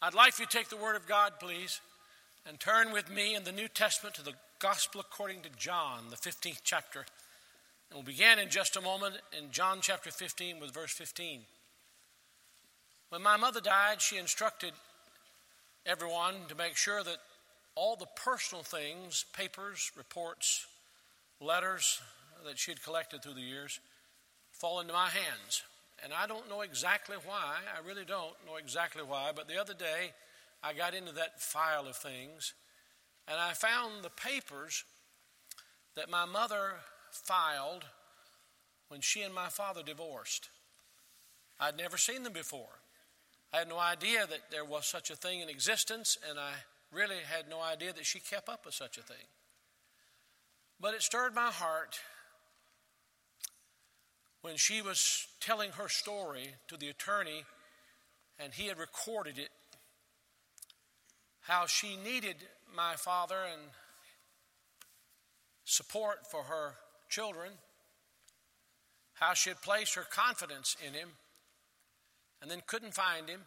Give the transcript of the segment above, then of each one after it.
I'd like you to take the Word of God, please, and turn with me in the New Testament to the Gospel according to John, the 15th chapter. And we'll begin in just a moment in John chapter 15 with verse 15. When my mother died, she instructed everyone to make sure that all the personal things, papers, reports, letters that she had collected through the years, fall into my hands. And I don't know exactly why. I really don't know exactly why. But the other day, I got into that file of things, and I found the papers that my mother filed when she and my father divorced. I'd never seen them before. I had no idea that there was such a thing in existence, and I really had no idea that she kept up with such a thing. But it stirred my heart when she was telling her story to the attorney, and he had recorded it, how she needed my father and support for her children, how she had placed her confidence in him and then couldn't find him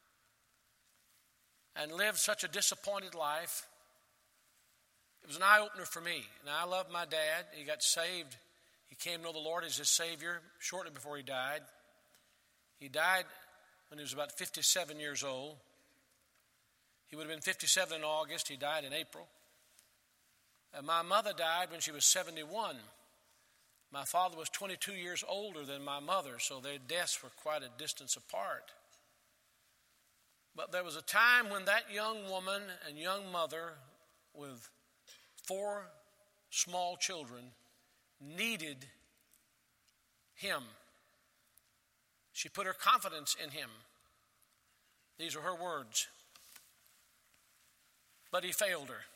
and lived such a disappointed life. It was an eye-opener for me. And I love my dad. He got saved. He came to know the Lord as his Savior shortly before he died. He died when he was about 57 years old. He would have been 57 in August. He died in April. And my mother died when she was 71. My father was 22 years older than my mother, so their deaths were quite a distance apart. But there was a time when that young woman and young mother with 4 small children needed him. She put her confidence in him. These are her words. But he failed her.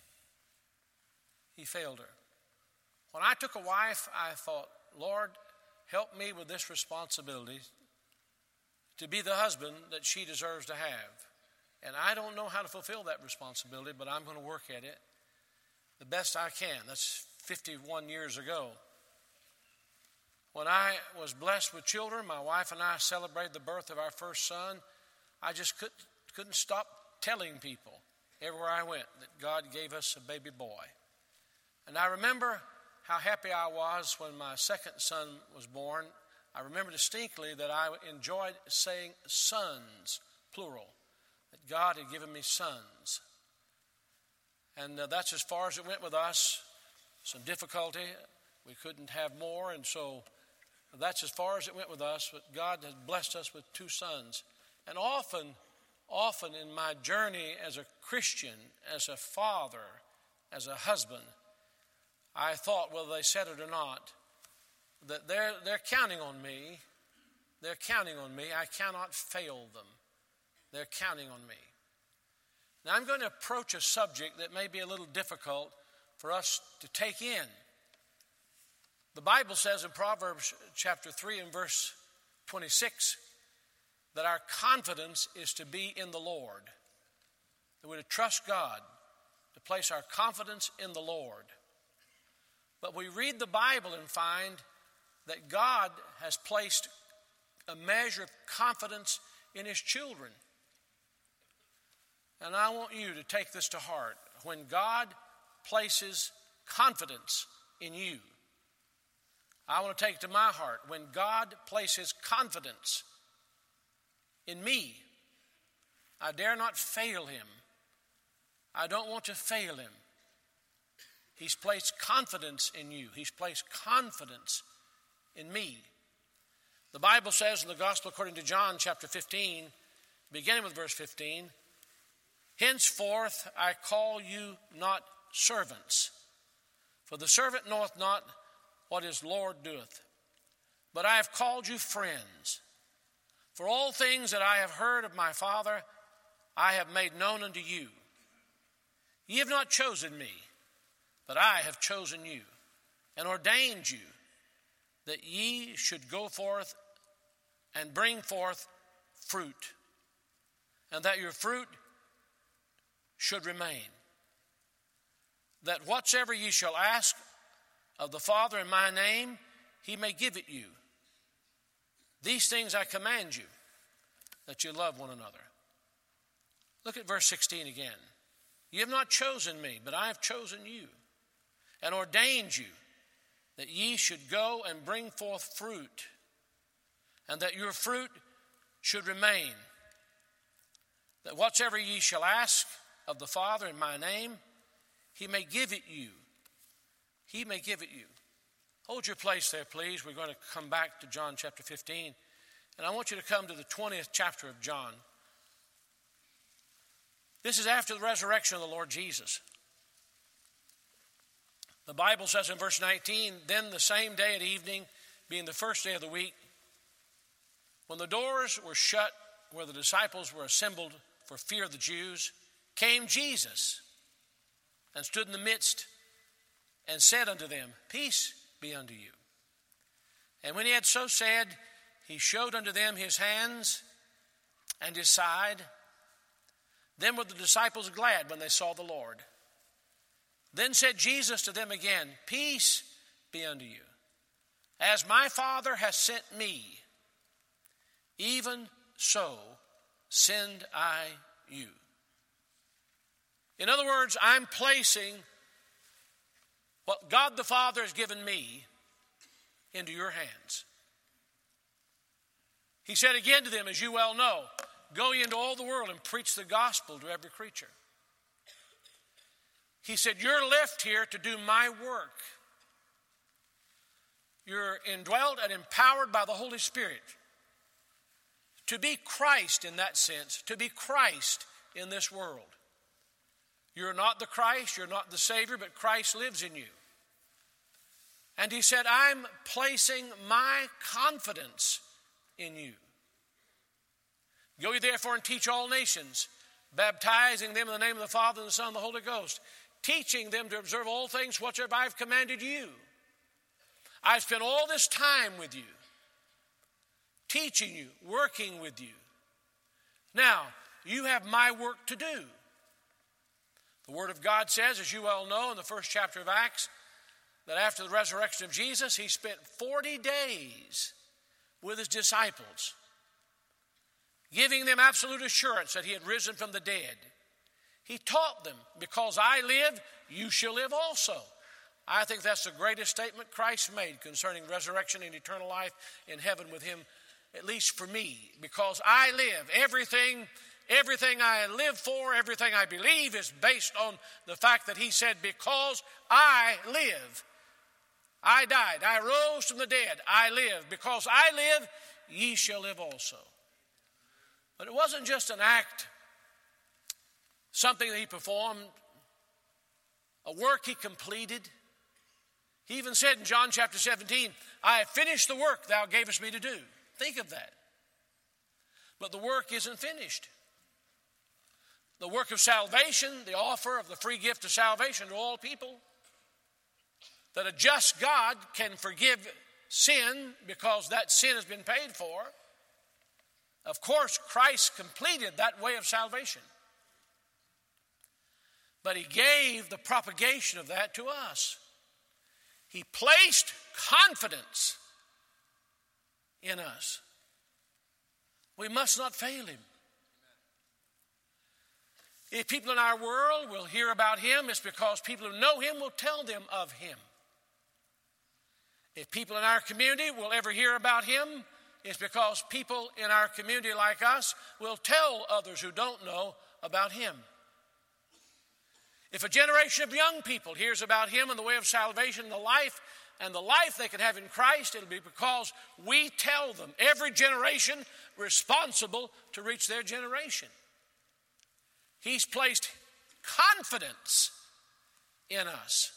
He failed her. When I took a wife, I thought, Lord, help me with this responsibility to be the husband that she deserves to have. And I don't know how to fulfill that responsibility, but I'm going to work at it the best I can. That's 51 years ago. When I was blessed with children, my wife and I celebrated the birth of our first son. I just couldn't stop telling people everywhere I went that God gave us a baby boy. And I remember how happy I was when my second son was born. I remember distinctly that I enjoyed saying sons, plural, that God had given me sons. And that's as far as it went with us. Some difficulty. We couldn't have more, and so that's as far as it went with us. But God has blessed us with 2 sons. And often in my journey as a Christian, as a father, as a husband, I thought, whether they said it or not, that they're counting on me. They're counting on me. I cannot fail them. They're counting on me. Now I'm going to approach a subject that may be a little difficult for us to take in. The Bible says in Proverbs chapter 3 and verse 26 that our confidence is to be in the Lord. That we're to trust God, to place our confidence in the Lord. But we read the Bible and find that God has placed a measure of confidence in his children. And I want you to take this to heart. When God places confidence in you, I want to take it to my heart. When God places confidence in me, I dare not fail him. I don't want to fail him. He's placed confidence in you. He's placed confidence in me. The Bible says in the Gospel according to John chapter 15, beginning with verse 15, henceforth I call you not servants, for the servant knoweth not what his Lord doeth. But I have called you friends. For all things that I have heard of my Father, I have made known unto you. Ye have not chosen me, but I have chosen you, and ordained you, that ye should go forth and bring forth fruit, and that your fruit should remain. That whatsoever ye shall ask of the Father in my name, he may give it you. These things I command you, that you love one another. Look at verse 16 again. You have not chosen me, but I have chosen you and ordained you that ye should go and bring forth fruit, and that your fruit should remain, that whatsoever ye shall ask of the Father in my name, he may give it you. He may give it you. Hold your place there, please. We're going to come back to John chapter 15. And I want you to come to the 20th chapter of John. This is after the resurrection of the Lord Jesus. The Bible says in verse 19, then the same day at evening, being the first day of the week, when the doors were shut where the disciples were assembled for fear of the Jews, came Jesus and stood in the midst and said unto them, peace be unto you. And when he had so said, he showed unto them his hands and his side. Then were the disciples glad when they saw the Lord. Then said Jesus to them again, peace be unto you. As my Father has sent me, even so send I you. In other words, I'm placing what God the Father has given me into your hands. He said again to them, as you well know, go ye into all the world and preach the gospel to every creature. He said, you're left here to do my work. You're indwelt and empowered by the Holy Spirit to be Christ in that sense, to be Christ in this world. You're not the Christ, you're not the Savior, but Christ lives in you. And he said, I'm placing my confidence in you. Go ye therefore and teach all nations, baptizing them in the name of the Father and the Son and the Holy Ghost, teaching them to observe all things whatsoever I have commanded you. I've spent all this time with you, teaching you, working with you. Now, you have my work to do. The Word of God says, as you well know in the first chapter of Acts, that after the resurrection of Jesus, he spent 40 days with his disciples, giving them absolute assurance that he had risen from the dead. He taught them, because I live, you shall live also. I think that's the greatest statement Christ made concerning resurrection and eternal life in heaven with him, at least for me. Because I live, everything I live for, everything I believe is based on the fact that he said, because I live, I died, I rose from the dead, I live. Because I live, ye shall live also. But it wasn't just an act, something that he performed, a work he completed. He even said in John chapter 17, I have finished the work thou gavest me to do. Think of that. But the work isn't finished. The work of salvation, the offer of the free gift of salvation to all people, that a just God can forgive sin because that sin has been paid for. Of course, Christ completed that way of salvation. But he gave the propagation of that to us. He placed confidence in us. We must not fail him. If people in our world will hear about him, it's because people who know him will tell them of him. If people in our community will ever hear about him, it's because people in our community like us will tell others who don't know about him. If a generation of young people hears about him and the way of salvation and the life they can have in Christ, it'll be because we tell them, every generation responsible to reach their generation. He's placed confidence in us.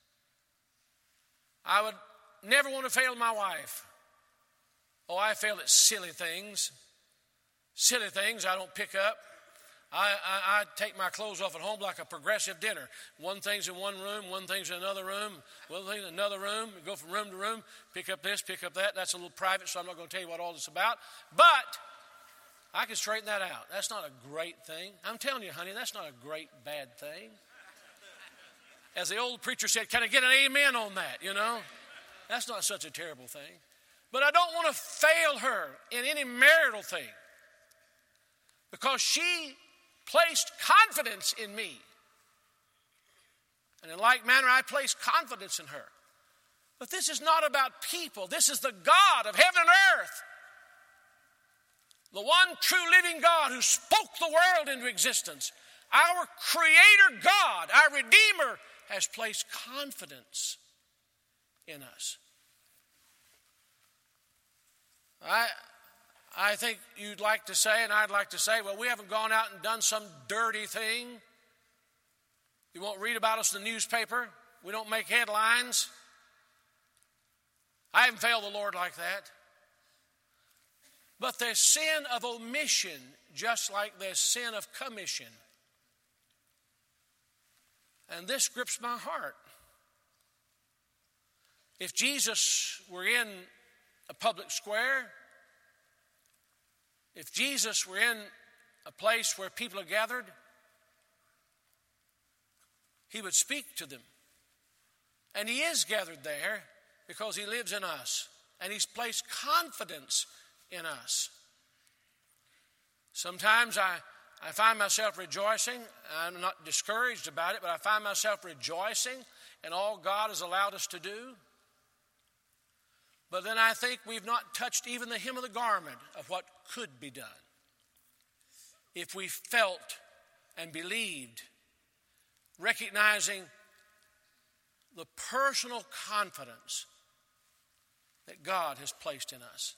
I would never want to fail my wife. Oh, I fail at silly things. Silly things I don't pick up. I take my clothes off at home like a progressive dinner. One thing's in one room, one thing's in another room, one thing's in another room. Go from room to room, pick up this, pick up that. That's a little private, so I'm not going to tell you what all this is about. But I can straighten that out. That's not a great thing. I'm telling you, honey, that's not a great, bad thing. As the old preacher said, can I get an amen on that, you know? That's not such a terrible thing. But I don't want to fail her in any marital thing, because she placed confidence in me. And in like manner, I place confidence in her. But this is not about people. This is the God of heaven and earth. The one true living God who spoke the world into existence. Our Creator God, our Redeemer, has placed confidence in us. I think you'd like to say, and I'd like to say, well, we haven't gone out and done some dirty thing. You won't read about us in the newspaper. We don't make headlines. I haven't failed the Lord like that. But there's sin of omission, just like there's sin of commission. And this grips my heart. If Jesus were in a public square, if Jesus were in a place where people are gathered, he would speak to them. And he is gathered there because he lives in us. And he's placed confidence in us. Sometimes I find myself rejoicing. I'm not discouraged about it, but I find myself rejoicing in all God has allowed us to do. But then I think we've not touched even the hem of the garment of what could be done if we felt and believed, recognizing the personal confidence that God has placed in us.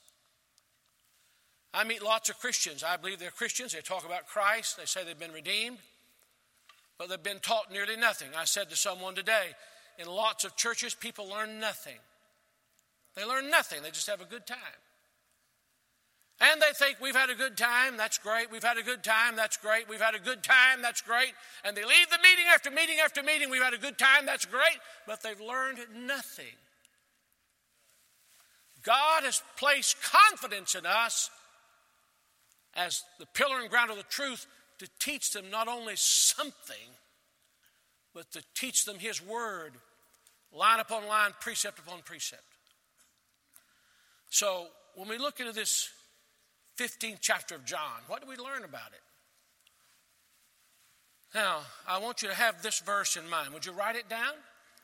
I meet lots of Christians. I believe they're Christians. They talk about Christ. They say they've been redeemed, but they've been taught nearly nothing. I said to someone today, in lots of churches, people learn nothing. They learn nothing. They just have a good time. And they think, we've had a good time, that's great. We've had a good time, that's great. We've had a good time, that's great. And they leave the meeting after meeting after meeting. We've had a good time, that's great. But they've learned nothing. God has placed confidence in us as the pillar and ground of the truth to teach them not only something, but to teach them His Word, line upon line, precept upon precept. So when we look into this 15th chapter of John, what do we learn about it? Now, I want you to have this verse in mind. Would you write it down?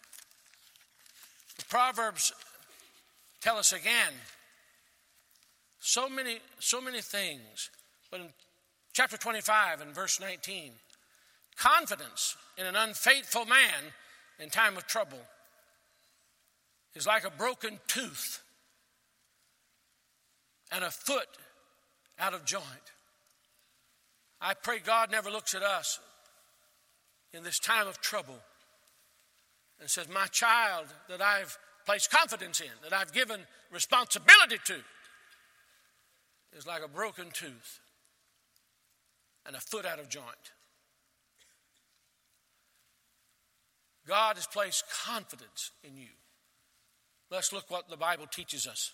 The Proverbs tell us again so many things. But in chapter 25 and verse 19, confidence in an unfaithful man in time of trouble is like a broken tooth and a foot out of joint. I pray God never looks at us in this time of trouble and says, my child that I've placed confidence in, that I've given responsibility to, is like a broken tooth and a foot out of joint. God has placed confidence in you. Let's look what the Bible teaches us.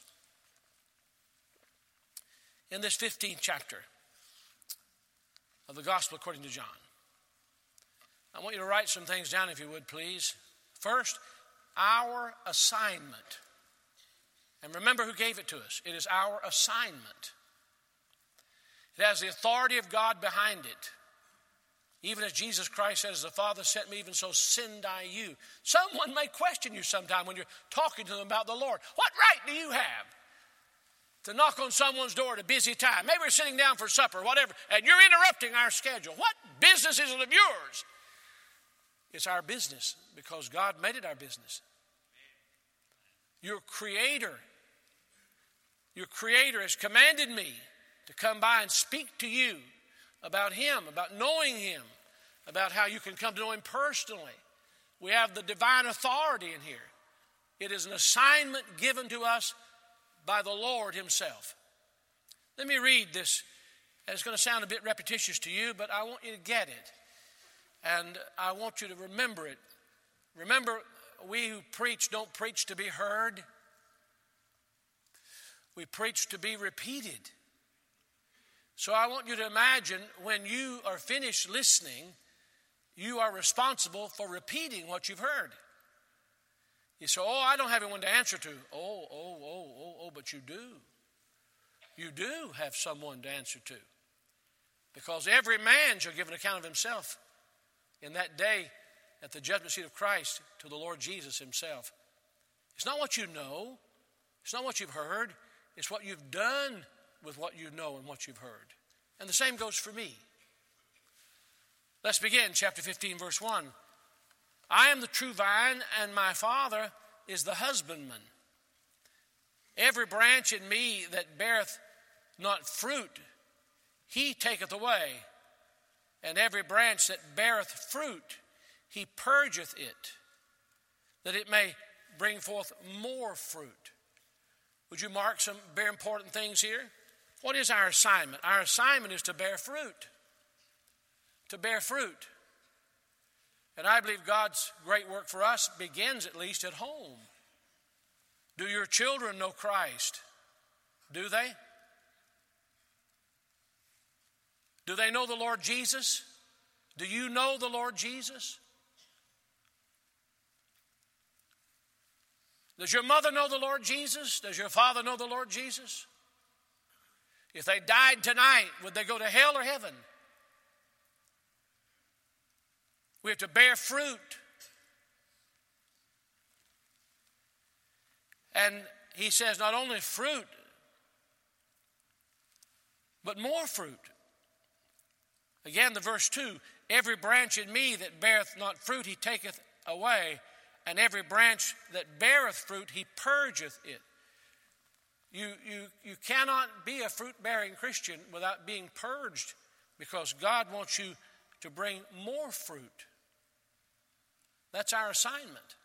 In this 15th chapter of the Gospel according to John, I want you to write some things down if you would, please. First, our assignment. And remember who gave it to us. It is our assignment. It has the authority of God behind it. Even as Jesus Christ says, the Father sent me, even so send I you. Someone may question you sometime when you're talking to them about the Lord. What right do you have to knock on someone's door at a busy time? Maybe we're sitting down for supper, whatever, and you're interrupting our schedule. What business is it of yours? It's our business because God made it our business. Your Creator has commanded me to come by and speak to you about Him, about knowing Him, about how you can come to know Him personally. We have the divine authority in here. It is an assignment given to us by the Lord Himself. Let me read this. It's going to sound a bit repetitious to you, but I want you to get it. And I want you to remember it. Remember, we who preach don't preach to be heard. We preach to be repeated. So I want you to imagine when you are finished listening, you are responsible for repeating what you've heard. You say, I don't have anyone to answer to. But you do. You do have someone to answer to. Because every man shall give an account of himself in that day at the judgment seat of Christ to the Lord Jesus himself. It's not what you know. It's not what you've heard. It's what you've done with what you know and what you've heard. And the same goes for me. Let's begin, chapter 15, verse 1. I am the true vine, and my Father is the husbandman. Every branch in me that beareth not fruit, he taketh away. And every branch that beareth fruit, he purgeth it, that it may bring forth more fruit. Would you mark some very important things here? What is our assignment? Our assignment is to bear fruit. To bear fruit. And I believe God's great work for us begins at least at home. Do your children know Christ? Do they? Do they know the Lord Jesus? Do you know the Lord Jesus? Does your mother know the Lord Jesus? Does your father know the Lord Jesus? If they died tonight, would they go to hell or heaven? We have to bear fruit. And he says not only fruit, but more fruit. Again, the verse 2, every branch in me that beareth not fruit, he taketh away, and every branch that beareth fruit, he purgeth it. You cannot be a fruit-bearing Christian without being purged, because God wants you to bring more fruit. That's our assignment.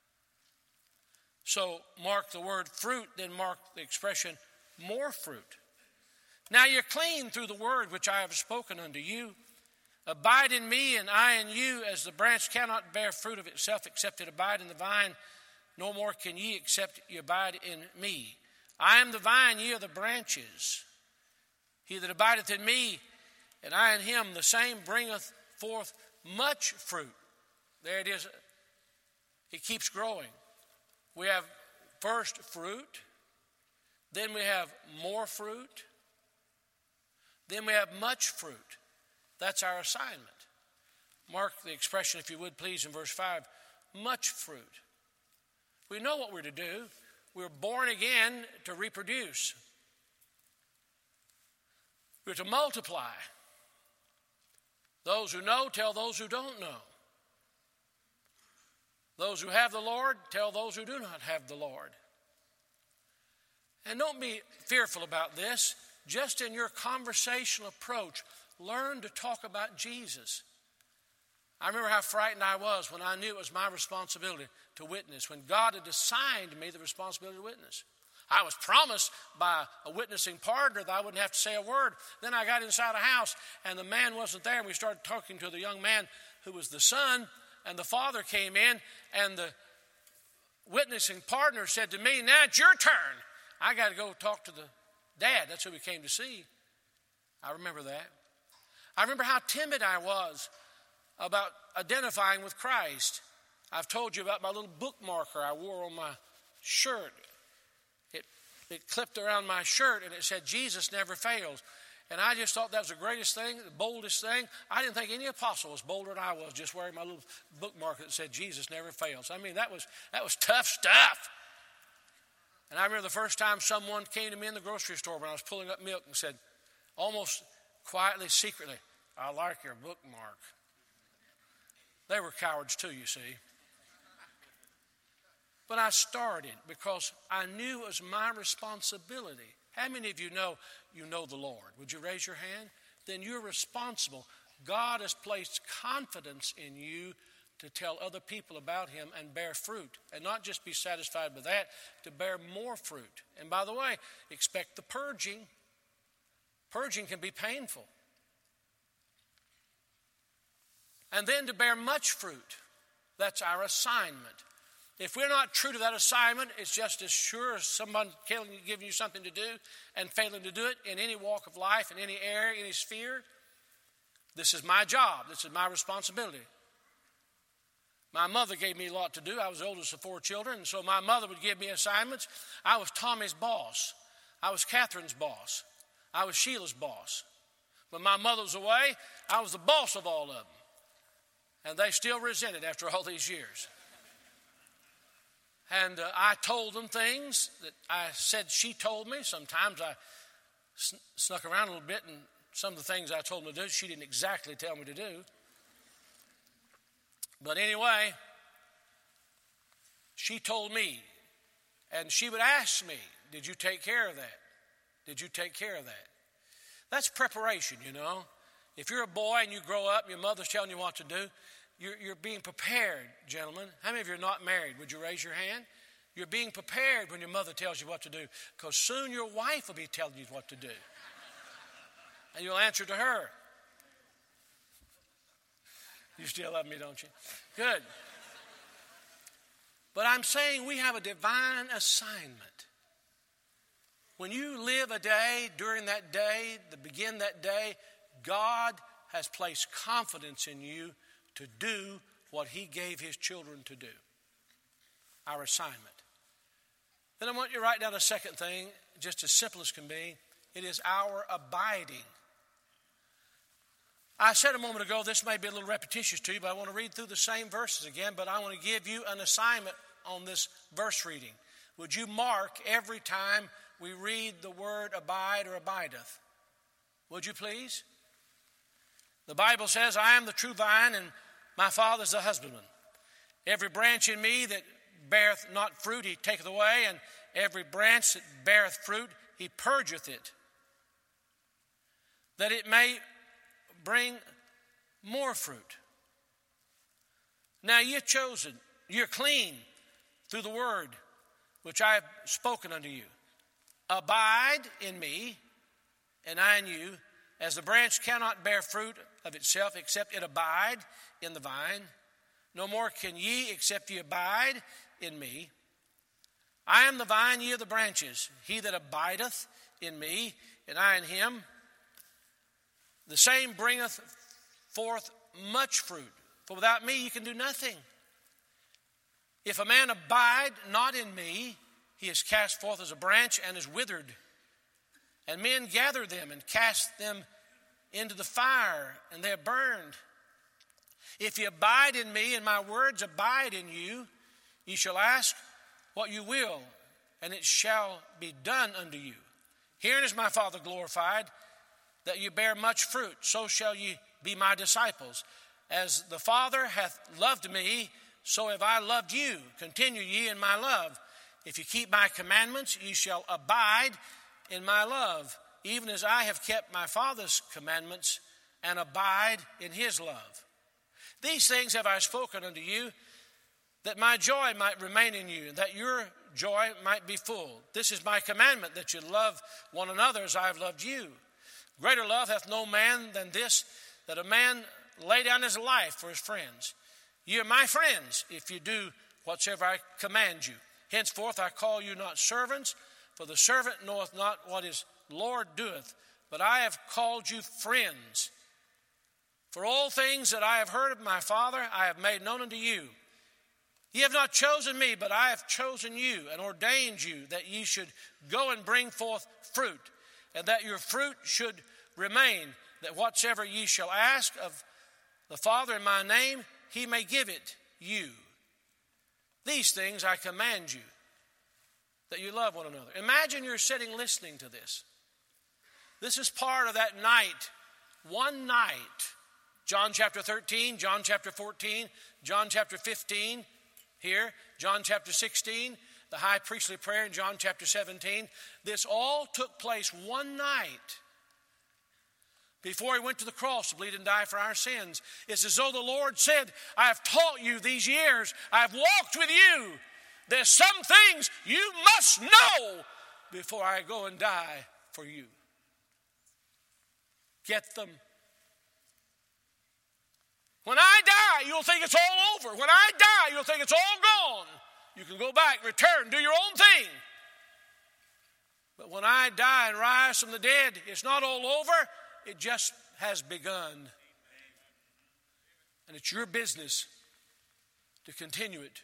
So mark the word fruit, then mark the expression more fruit. Now you're clean through the word which I have spoken unto you. Abide in me, and I in you, as the branch cannot bear fruit of itself except it abide in the vine. No more can ye except ye abide in me. I am the vine, ye are the branches. He that abideth in me, and I in him, the same bringeth forth much fruit. There it is. It keeps growing. We have first fruit. Then we have more fruit. Then we have much fruit. That's our assignment. Mark the expression, if you would please, in verse 5. Much fruit. We know what we're to do. We're born again to reproduce. We're to multiply. Those who know tell those who don't know. Those who have the Lord tell those who do not have the Lord. And don't be fearful about this. Just in your conversational approach, learn to talk about Jesus. I remember how frightened I was when I knew it was my responsibility to witness, when God had assigned me the responsibility to witness. I was promised by a witnessing partner that I wouldn't have to say a word. Then I got inside a house, and the man wasn't there, and we started talking to the young man who was the son, and the father came in, and the witnessing partner said to me, now it's your turn. I got to go talk to the dad. That's who we came to see. I remember that. I remember how timid I was about identifying with Christ. I've told you about my little bookmarker I wore on my shirt. It clipped around my shirt, and it said, Jesus never fails. And I just thought that was the greatest thing, the boldest thing. I didn't think any apostle was bolder than I was, just wearing my little bookmarker that said, Jesus never fails. I mean, that was tough stuff. And I remember the first time someone came to me in the grocery store when I was pulling up milk and said, almost quietly, secretly, I like your bookmark. They were cowards too, you see. But I started because I knew it was my responsibility. How many of you know the Lord? Would you raise your hand? Then you're responsible. God has placed confidence in you to tell other people about him and bear fruit. And not just be satisfied with that, to bear more fruit. And by the way, expect the purging. Purging can be painful. And then to bear much fruit. That's our assignment. If we're not true to that assignment, it's just as sure as someone giving you something to do and failing to do it in any walk of life, in any area, any sphere. This is my job. This is my responsibility. My mother gave me a lot to do. I was the oldest of 4 children, and so my mother would give me assignments. I was Tommy's boss. I was Catherine's boss. I was Sheila's boss. When my mother was away, I was the boss of all of them. And they still resent it after all these years. And I told them things that I said she told me. Sometimes I snuck around a little bit, and some of the things I told them to do, she didn't exactly tell me to do. But anyway, she told me, and she would ask me, did you take care of that? Did you take care of that? That's preparation, you know. If you're a boy and you grow up and your mother's telling you what to do, you're being prepared, gentlemen. How many of you are not married? Would you raise your hand? You're being prepared when your mother tells you what to do, because soon your wife will be telling you what to do. And you'll answer to her. You still love me, don't you? Good. But I'm saying we have a divine assignment. When you live a day, during that day, to begin that day, God has placed confidence in you to do what He gave His children to do. Our assignment. Then I want you to write down a second thing, just as simple as can be. It is our abiding. I said a moment ago, this may be a little repetitious to you, but I want to read through the same verses again, but I want to give you an assignment on this verse reading. Would you mark every time we read the word abide or abideth? Would you please? The Bible says, I am the true vine, and my Father is the husbandman. Every branch in me that beareth not fruit, He taketh away, and every branch that beareth fruit, He purgeth it, that it may bring more fruit. Now you're chosen, you're clean through the word which I have spoken unto you. Abide in me, and I in you, as the branch cannot bear fruit of itself except it abide in the vine. No more can ye except ye abide in me. I am the vine, ye are the branches. He that abideth in me, and I in him, the same bringeth forth much fruit. For without me ye can do nothing. If a man abide not in me, he is cast forth as a branch and is withered. And men gather them and cast them into the fire, and they are burned. If ye abide in me, and my words abide in you, ye shall ask what you will, and it shall be done unto you. Herein is my Father glorified, that you bear much fruit, so shall ye be my disciples. As the Father hath loved me, so have I loved you. Continue ye in my love. If you keep my commandments, ye shall abide in my love, even as I have kept my Father's commandments and abide in his love. These things have I spoken unto you, that my joy might remain in you, and that your joy might be full. This is my commandment, that you love one another as I have loved you. Greater love hath no man than this, that a man lay down his life for his friends. Ye are my friends, if you do whatsoever I command you. Henceforth I call you not servants, for the servant knoweth not what his Lord doeth, but I have called you friends. For all things that I have heard of my Father, I have made known unto you. Ye have not chosen me, but I have chosen you, and ordained you, that ye should go and bring forth fruit, and that your fruit should remain, that whatsoever ye shall ask of the Father in my name, he may give it you. These things I command you, that you love one another. Imagine you're sitting listening to this. This is part of that night, one night. John chapter 13, John chapter 14, John chapter 15 here, John chapter 16, the high priestly prayer in John chapter 17. This all took place one night before he went to the cross to bleed and die for our sins. It's as though the Lord said, I have taught you these years. I have walked with you. There's some things you must know before I go and die for you. Get them. When I die, you'll think it's all over. When I die, you'll think it's all gone. You can go back, return, do your own thing. But when I die and rise from the dead, it's not all over. It just has begun. And it's your business to continue it.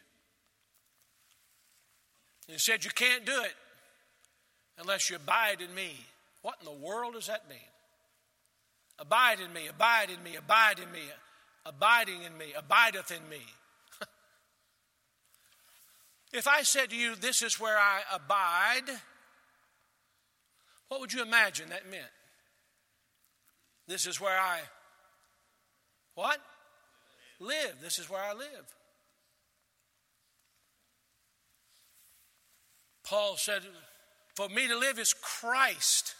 And he said you can't do it unless you abide in me. What in the world does that mean? Abide in me, abide in me, abide in me, abiding in me, abideth in me. If I said to you, this is where I abide, what would you imagine that meant? This is where I, what? Live. This is where I live. Paul said, for me to live is Christ.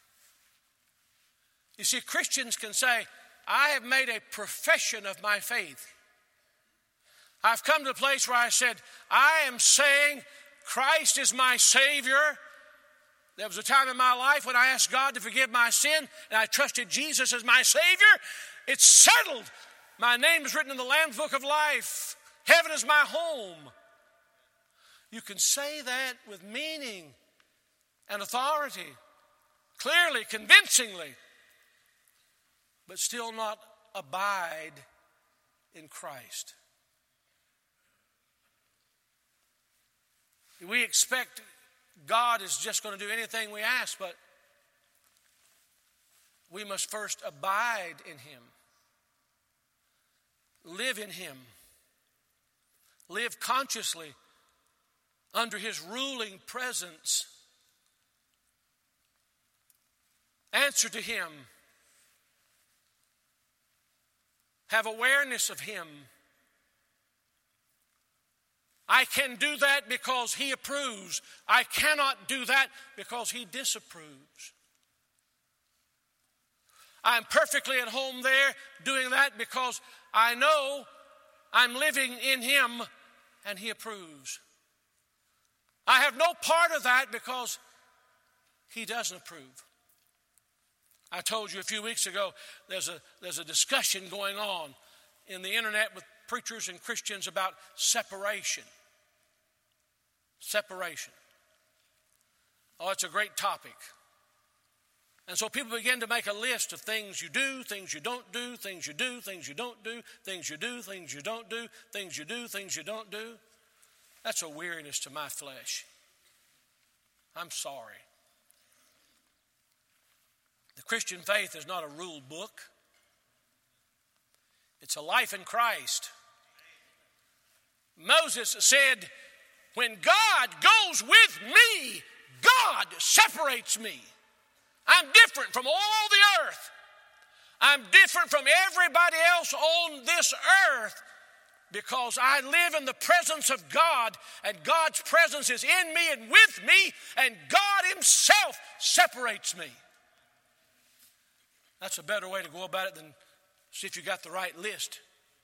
You see, Christians can say, I have made a profession of my faith. I've come to a place where I said, I am saying Christ is my Savior. There was a time in my life when I asked God to forgive my sin, and I trusted Jesus as my Savior. It's settled. My name is written in the Lamb's Book of Life. Heaven is my home. You can say that with meaning and authority, clearly, convincingly, but still not abide in Christ. We expect God is just going to do anything we ask, but we must first abide in Him. Live in Him. Live consciously under His ruling presence. Answer to Him. Have awareness of Him. I can do that because He approves. I cannot do that because He disapproves. I'm perfectly at home there doing that because I know I'm living in Him and He approves. I have no part of that because He doesn't approve. I told you a few weeks ago there's a discussion going on in the internet with preachers and Christians about separation. Separation. Oh, it's a great topic. And so people begin to make a list of things you do, things you don't do, things you do, things you don't do, things you do, things you don't do, things you do, things you don't do. That's a weariness to my flesh. I'm sorry. The Christian faith is not a rule book. It's a life in Christ. Moses said, when God goes with me, God separates me. I'm different from all the earth. I'm different from everybody else on this earth because I live in the presence of God, and God's presence is in me and with me, and God Himself separates me. That's a better way to go about it than see if you got the right list.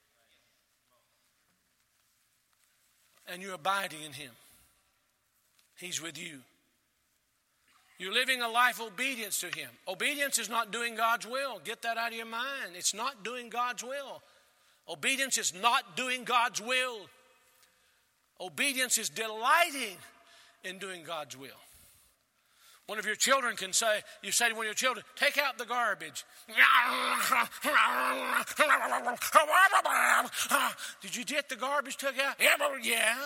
And you're abiding in Him. He's with you. You're living a life of obedience to Him. Obedience is not doing God's will. Get that out of your mind. It's not doing God's will. Obedience is not doing God's will. Obedience is delighting in doing God's will. One of your children can say, you say to one of your children, take out the garbage. Did you get the garbage took out? Yeah.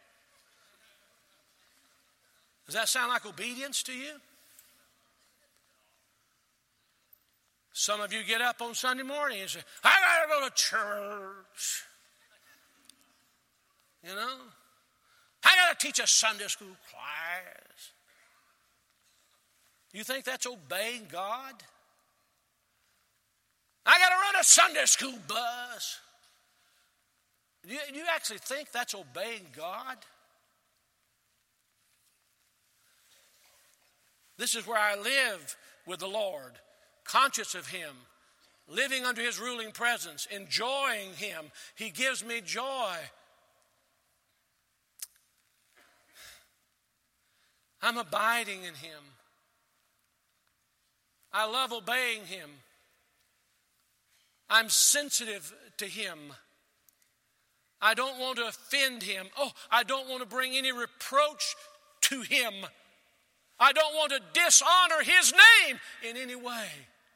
Does that sound like obedience to you? Some of you get up on Sunday morning and say, I got to go to church. You know? I got to teach a Sunday school class. You think that's obeying God? I got to run a Sunday school bus. Do you actually think that's obeying God? This is where I live with the Lord, conscious of Him, living under His ruling presence, enjoying Him. He gives me joy. I'm abiding in Him. I love obeying Him. I'm sensitive to Him. I don't want to offend Him. Oh, I don't want to bring any reproach to Him. I don't want to dishonor His name in any way.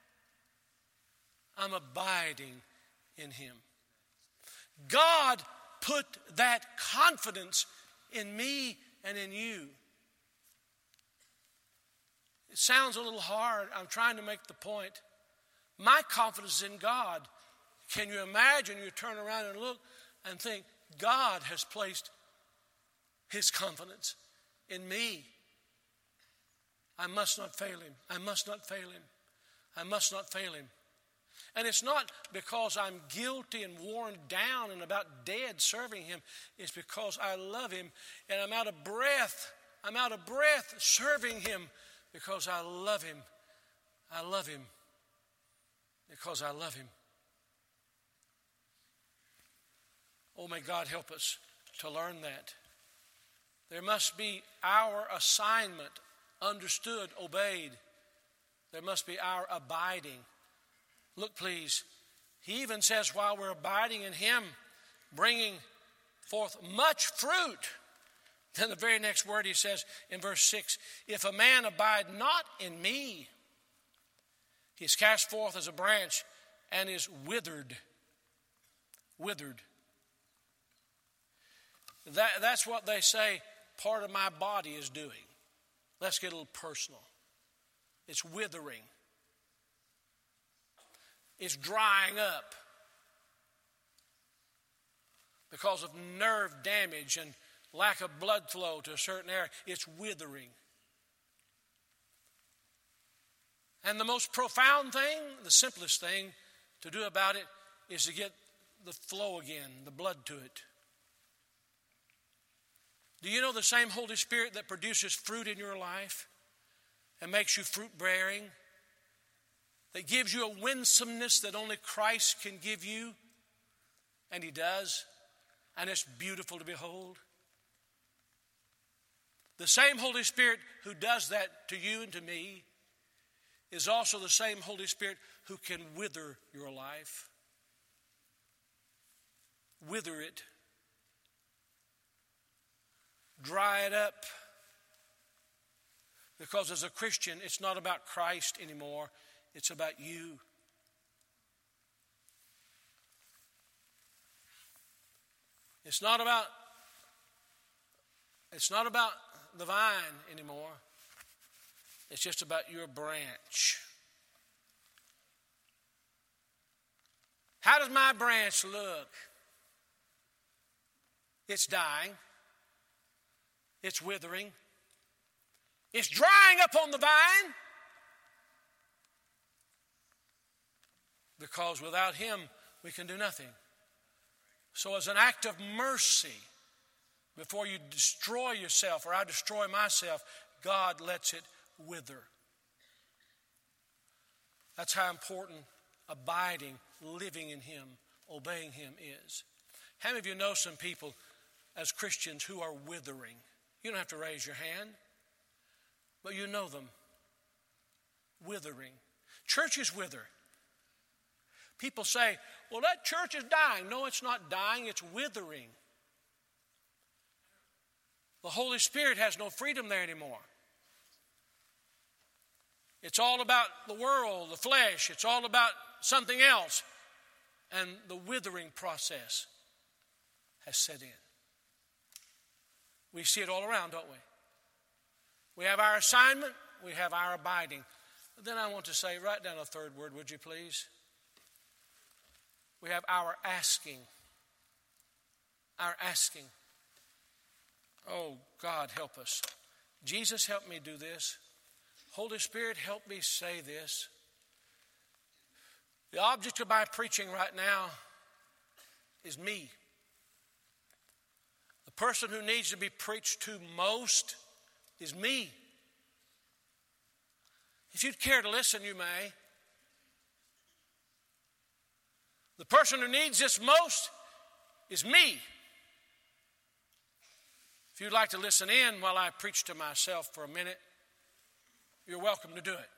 I'm abiding in Him. God put that confidence in me and in you. It sounds a little hard. I'm trying to make the point. My confidence is in God. Can you imagine you turn around and look and think, God has placed his confidence in me. I must not fail him. I must not fail him. I must not fail him. And it's not because I'm guilty and worn down and about dead serving him. It's because I love him and I'm out of breath. I'm out of breath serving him because I love him. I love him because I love him. Oh, may God help us to learn that. There must be our assignment understood, obeyed. There must be our abiding. Look, please. He even says, while we're abiding in him, bringing forth much fruit. Then the very next word he says in verse 6, if a man abide not in me, he is cast forth as a branch and is withered. Withered. That's what they say part of my body is doing. Let's get a little personal. It's withering. It's drying up because of nerve damage and lack of blood flow to a certain area. It's withering. And the most profound thing, the simplest thing to do about it is to get the flow again, the blood to it. Do you know the same Holy Spirit that produces fruit in your life and makes you fruit-bearing, that gives you a winsomeness that only Christ can give you, and he does, and it's beautiful to behold? The same Holy Spirit who does that to you and to me is also the same Holy Spirit who can wither your life. Wither it. Dry it up. Because as a Christian, it's not about Christ anymore. It's about you. It's not about the vine anymore. It's just about your branch. How does my branch look? It's dying. It's withering. It's drying up on the vine. Because without him, we can do nothing. So as an act of mercy, before you destroy yourself or I destroy myself, God lets it wither. That's how important abiding, living in him, obeying him is. How many of you know some people as Christians who are withering? You don't have to raise your hand, but you know them. Withering. Churches wither. People say, well, that church is dying. No, it's not dying, it's withering. The Holy Spirit has no freedom there anymore. It's all about the world, the flesh. It's all about something else. And the withering process has set in. We see it all around, don't we? We have our assignment. We have our abiding. But then I want to say, write down a third word, would you please? We have our asking. Our asking. Oh, God, help us. Jesus, help me do this. Holy Spirit, help me say this. The object of my preaching right now is me. The person who needs to be preached to most is me. If you'd care to listen, you may. The person who needs this most is me. If you'd like to listen in while I preach to myself for a minute, you're welcome to do it.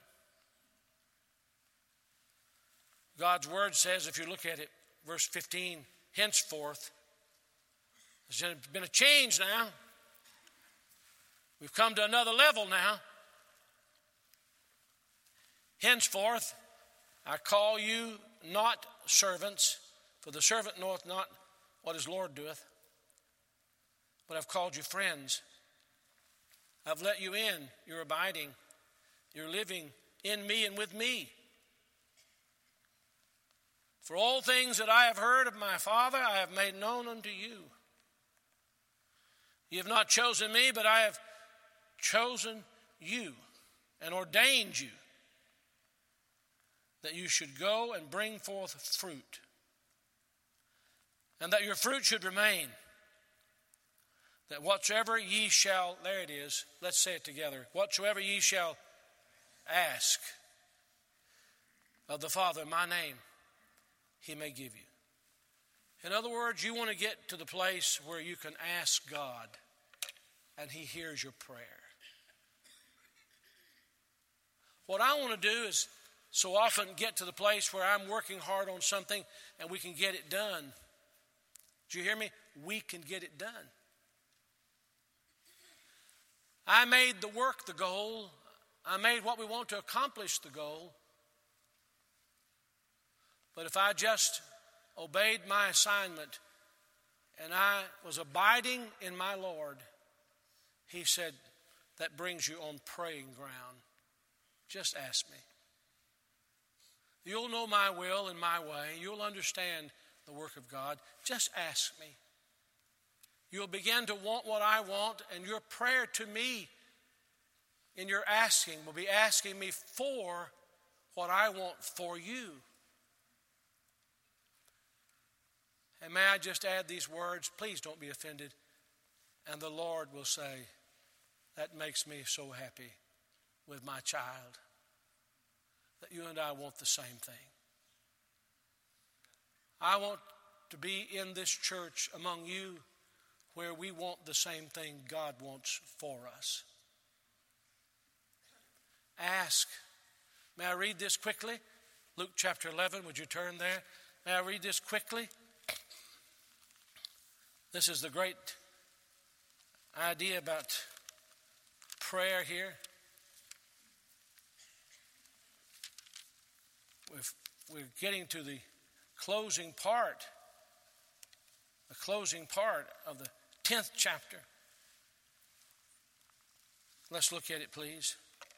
God's word says, if you look at it, verse 15, henceforth, there's been a change now. We've come to another level now. Henceforth, I call you not servants, for the servant knoweth not what his Lord doeth, but I've called you friends. I've let you in. You're abiding. You're living in me and with me. For all things that I have heard of my Father, I have made known unto you. You have not chosen me, but I have chosen you and ordained you, that you should go and bring forth fruit, and that your fruit should remain, that whatsoever ye shall, there it is, let's say it together, whatsoever ye shall ask of the Father in my name, he may give you. In other words, you want to get to the place where you can ask God and he hears your prayer. What I want to do is so often get to the place where I'm working hard on something and we can get it done. Do you hear me? We can get it done. I made the work the goal. I made what we want to accomplish the goal. But if I just obeyed my assignment and I was abiding in my Lord, he said, that brings you on praying ground. Just ask me. You'll know my will and my way. You'll understand the work of God. Just ask me. You'll begin to want what I want, and your prayer to me in your asking will be asking me for what I want for you. And may I just add these words? Please don't be offended. And the Lord will say, that makes me so happy with my child, that you and I want the same thing. I want to be in this church among you where we want the same thing God wants for us. Ask. May I read this quickly? Luke chapter 11, would you turn there? May I read this quickly? This is the great idea about prayer here. We're getting to the closing part of the 10th chapter. Let's look at it, please.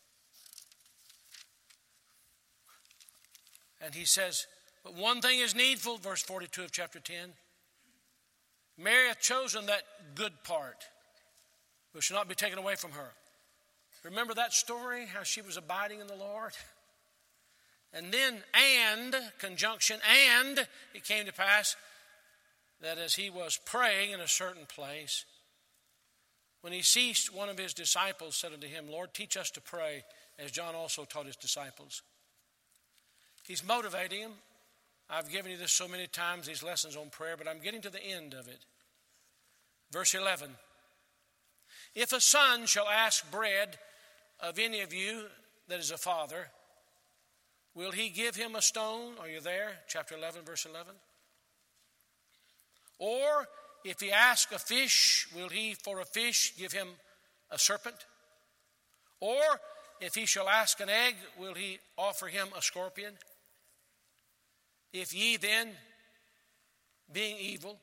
And he says, but one thing is needful, verse 42 of chapter 10. Mary hath chosen that good part, which shall not be taken away from her. Remember that story, how she was abiding in the Lord? And then, conjunction, and it came to pass that as he was praying in a certain place, when he ceased, one of his disciples said unto him, Lord, teach us to pray, as John also taught his disciples. He's motivating them. I've given you this so many times, these lessons on prayer, but I'm getting to the end of it. Verse 11. If a son shall ask bread of any of you that is a father, will he give him a stone? Are you there? Chapter 11, verse 11. Or if he ask a fish, will he for a fish give him a serpent? Or if he shall ask an egg, will he offer him a scorpion? If ye then, being evil,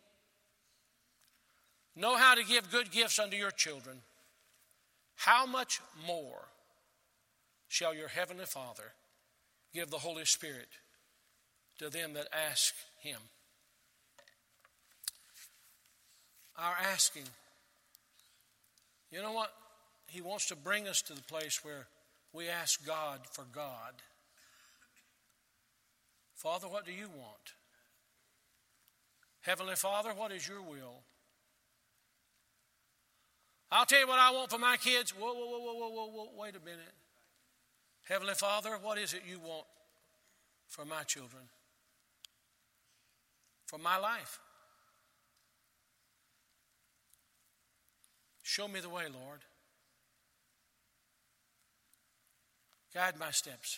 know how to give good gifts unto your children, how much more shall your heavenly Father give the Holy Spirit to them that ask him? Our asking. You know what? He wants to bring us to the place where we ask God for God. Father, what do you want? Heavenly Father, what is your will? I'll tell you what I want for my kids. Whoa, wait a minute. Heavenly Father, what is it you want for my children? For my life? Show me the way, Lord. Guide my steps.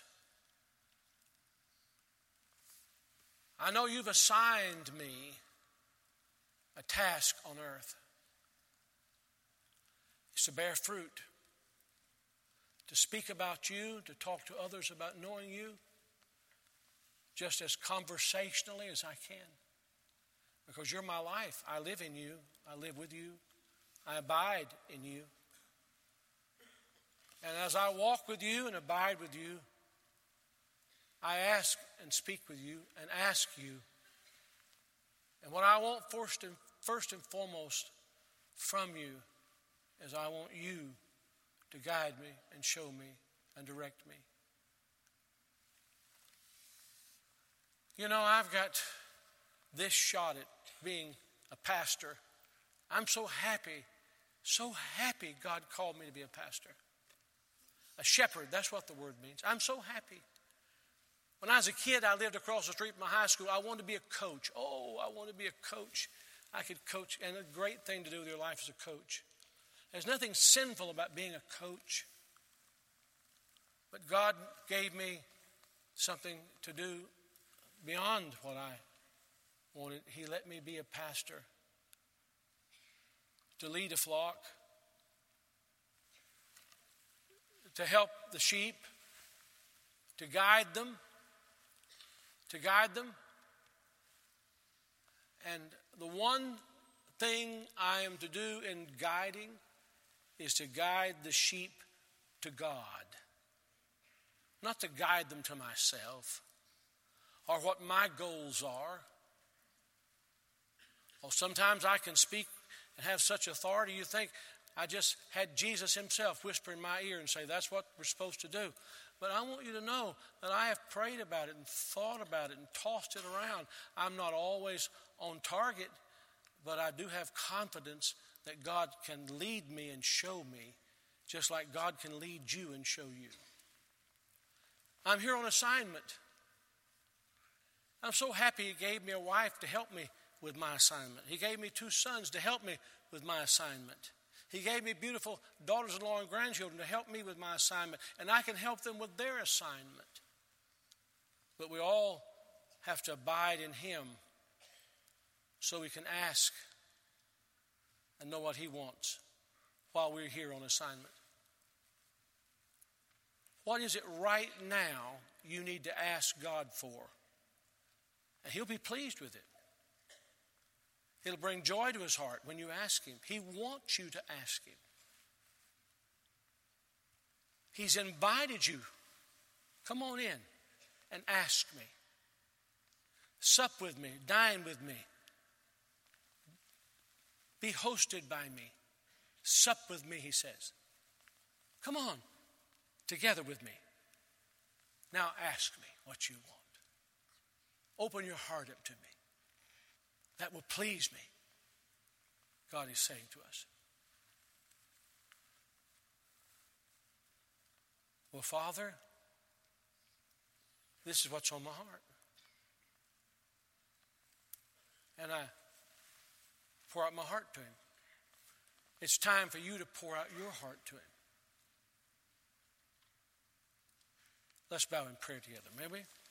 I know you've assigned me a task on earth. It's to bear fruit, to speak about you, to talk to others about knowing you, just as conversationally as I can. Because you're my life. I live in you. I live with you. I abide in you. And as I walk with you and abide with you, I ask and speak with you and ask you. And what I want first and foremost from you is I want you to guide me and show me and direct me. You know, I've got this shot at being a pastor. I'm so happy God called me to be a pastor. A shepherd, that's what the word means. I'm so happy. When I was a kid, I lived across the street from my high school. I wanted to be a coach. Oh, I wanted to be a coach. I could coach, and a great thing to do with your life as a coach. There's nothing sinful about being a coach. But God gave me something to do beyond what I wanted. He let me be a pastor, to lead a flock, to help the sheep, to guide them. And the one thing I am to do in guiding is to guide the sheep to God. Not to guide them to myself or what my goals are. Or sometimes I can speak and have such authority, you think I just had Jesus himself whisper in my ear and say, that's what we're supposed to do. But I want you to know that I have prayed about it and thought about it and tossed it around. I'm not always on target, but I do have confidence that God can lead me and show me, just like God can lead you and show you. I'm here on assignment. I'm so happy He gave me a wife to help me with my assignment. He gave me 2 sons to help me with my assignment. He gave me beautiful daughters-in-law and grandchildren to help me with my assignment, and I can help them with their assignment. But we all have to abide in Him so we can ask and know what He wants while we're here on assignment. What is it right now you need to ask God for? And He'll be pleased with it. It'll bring joy to His heart when you ask Him. He wants you to ask Him. He's invited you. Come on in and ask me. Sup with me. Dine with me. Be hosted by me. Sup with me, He says. Come on. Together with me. Now ask me what you want. Open your heart up to me. That will please me, God is saying to us. Well, Father, this is what's on my heart. And I pour out my heart to Him. It's time for you to pour out your heart to Him. Let's bow in prayer together, may we?